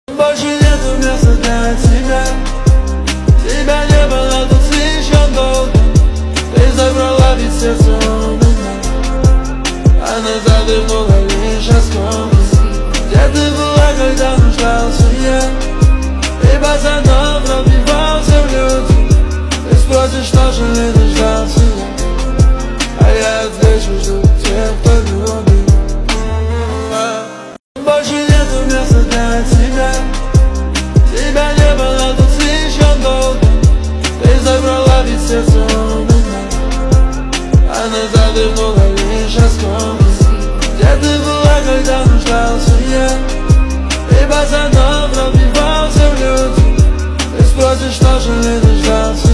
Больше нету места для тебя. Тебя не было тут слишком долго. Ты забрала ведь сердце у меня, а назад вернула лишь осколки. Где ты была, когда нуждался я? И пацанов пробивался в люди. Ты спросишь, что же ли дождался я? А я отвечу, жду тех, кто любит. Больше нету места для тебя. Тебя не было тут слишком долго. Ты забрала ведь сердце у меня, а назад вернула лишь осколки. Где ты была, когда нуждался я? И пацанов пробивался в люди. Ты спросишь, что же ли дождался